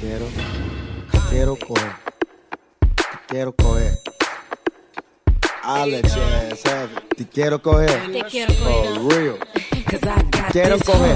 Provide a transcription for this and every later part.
quiero coger. Te quiero coger. I'll let your ass have it. Te quiero coger. Te quiero coger. For real. Cause I got Quiero this coger.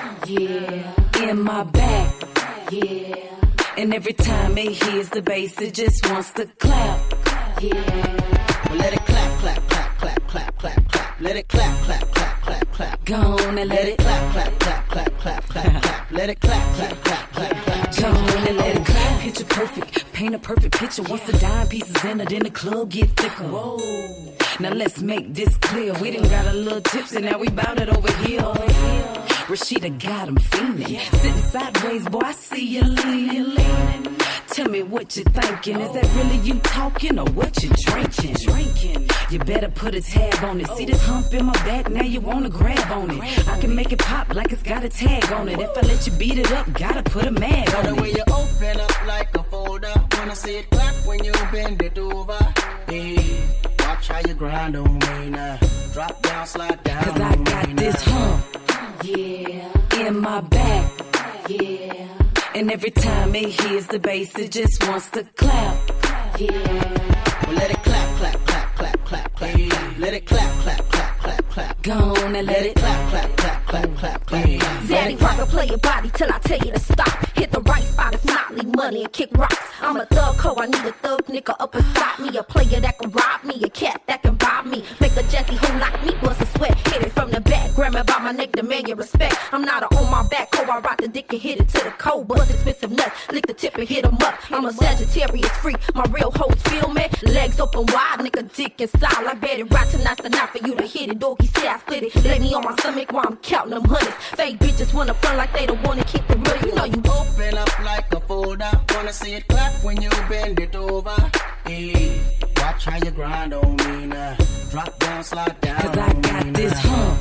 Yeah, in my back. Yeah. And every time it hears the bass, it just wants to clap. Yeah. Well, let it clap, clap, clap, clap, clap, clap, clap. Let it clap, clap, clap, clap, clap. Go on and let it clap, clap, clap, clap, clap, clap, clap. Let it clap, clap, clap, clap, clap. Go on and let it clap. Picture perfect, paint a perfect picture. Once the dime pieces in it, then the club get thicker. Whoa. Now let's make this clear. We done got a little tipsy, now we bout it over here. Rashida got him fiending. Sitting sideways, boy, I see you leaning. Tell me what you thinking. Is that really you talking or what you drinking? You better put a tab on it. See this hump in my back, now you wanna grab on it. I can make it pop like it's got a tag on it. If I let you beat it up, gotta put a mag on it. The way you open up like a folder, wanna see it clap when you bend it over. Hey, watch how you grind on me now. Drop down, slide down. Cause I got this hump, yeah, in my back, yeah. And every time it hears the bass, it just wants to clap, yeah. Well, let it clap, clap, clap, clap, clap, clap. Let it clap, clap, clap, clap, clap. Go on and let it clap, clap, clap, clap, clap, clap. Daddy rocker, play your body till I tell you to stop. Hit the right spot, if not, leave money and kick rocks. I'm a thug hoe, I need a thug nigga up inside me. A player that can rob me, a cat that can rob me. Make a Jesse who knock me, bust a sweat. Hit it from the back, grab me by my neck, demand your respect. I'm not a on my back hoe, I rock the dick and hit it to the cold. Bust expensive nuts, lick the tip and hit 'em up. I'm a Sagittarius freak, my real hoes feel me. Legs open wide, nigga dick inside. I bet it right tonight's the night for you to hit it. Doggy say I split it, lay me on my stomach while I'm counting them hundreds. Fake bitches wanna front like they don't wanna keep the real. You know you open up like a folder, wanna see it clap when you bend it over. Hey, watch how you grind on me now. Drop down, slide down. Cause I got this hump,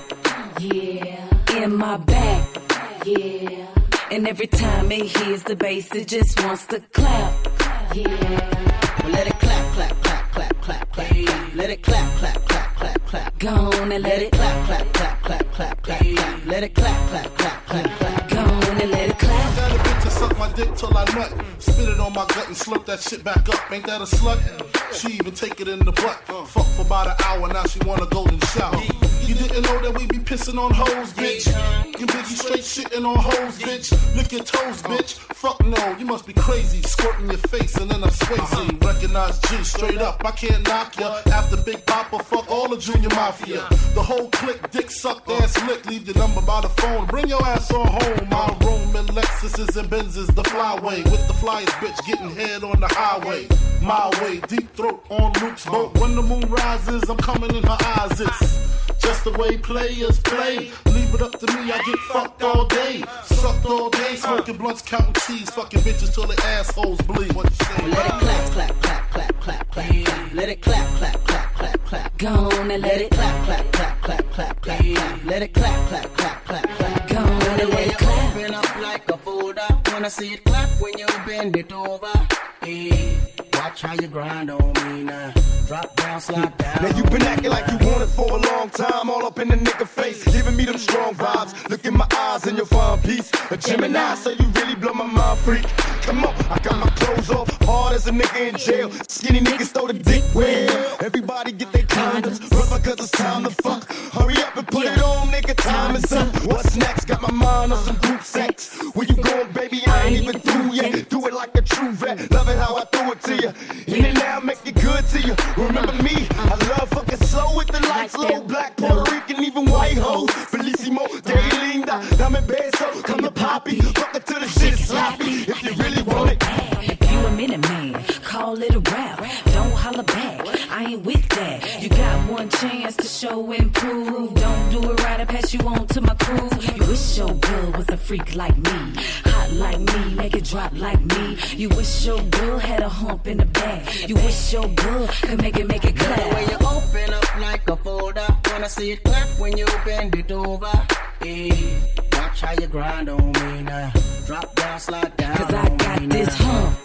yeah, in my back, yeah. And every time it hears the bass, it just wants to clap, yeah. Well, let it clap, clap, clap, clap, clap, clap. Let it clap, clap, clap, clap, clap. Go on and let it clap, clap, clap, clap, clap, clap. Let it clap, clap, clap, clap, clap. Go on and let it clap. I got a bitch to suck my dick till I nut. Spit it on my gut and slurp that shit back up. Ain't that a slut? She even take it in the butt. Fuck for about an hour, now she want a golden shower. You didn't know that we be pissing on hoes, bitch. You Biggie straight shitting on hoes, bitch. Lick your toes, bitch. Fuck no, you must be crazy. Squirting your face and then I'm Swayze. Recognize G straight up, I can't knock ya. After Big Papa, fuck all the Junior Mafia. The whole clique, dick sucked ass lick. Leave your number by the phone, bring your ass on home. My Roman Lexuses and Benzes, the flyway. With the flyest bitch getting head on the highway. My way, deep throat on Luke's boat. When the moon rises, I'm coming in her eyes. It's just the way players play. Leave it up to me, I get fucked all day. Sucked all day, smoking blunts, counting cheese. Fucking bitches till their assholes bleed. What you say? Let it clap, clap, clap, clap, clap, clap. Let it clap, clap, clap, clap, clap. Go on and let it clap, clap, clap, clap, clap, clap. Let it clap, clap, clap, clap, clap. Go on and let it clap. Open up like a folder, wanna see it clap when you bend it over. Hey, watch how you grind on me now. Drop down, slide down. Now you been acting like you want it for a long time, all up in the nigga face, giving me them strong vibes. Look in my eyes and you'll find peace. A Gemini, so you really blow my mind, freak. Come on, I got my clothes off, hard as a nigga in jail. Skinny niggas throw the dick well. Everybody get their condoms, rubber cause it's time to fuck. Hurry up and put it on, nigga, time is up. What's next? Got my mind on some group sex. Where you going, baby? I ain't even through yet. Do it like a true vet, love it how I threw it to you. In and out, make it good to you. Remember me, I love fucking slow with the lights low. Black, Puerto Rican, even white hoes. Bellissimo, day linda, dame beso. Come to Poppy, fuck it till the shit is sloppy. If you really want it. If you a minute man, call it a rap. Don't holler back, I ain't with that. You got one chance to show and prove. Don't do it right, I pass you on to my crew. You wish your girl was a freak like me, hot like me, make it drop like me. You wish your girl had a hump in the back. You wish your girl could make it clap. The way you open up like a folder, wanna see it clap when you bend it over. Hey, watch how you grind on me now. Drop down, slide down. Cause I got this hump,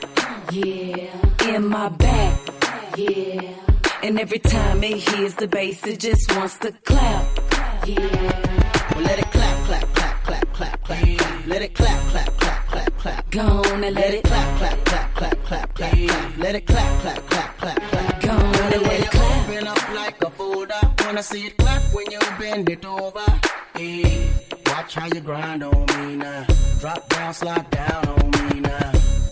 yeah, in my back, yeah. And every time it hears the bass, it just wants to clap, yeah. Well, let it clap, clap, clap, clap, clap, clap. Let it clap, clap, clap, clap, clap. clap. Go on and let it clap, clap, clap, clap, clap, clap, clap. Let it clap, clap, clap, clap, clap. Go on and let it clap. Open up like a folder. Wanna see it clap when you bend it over. Hey, watch how you grind on me now. Drop down, slide down on me now.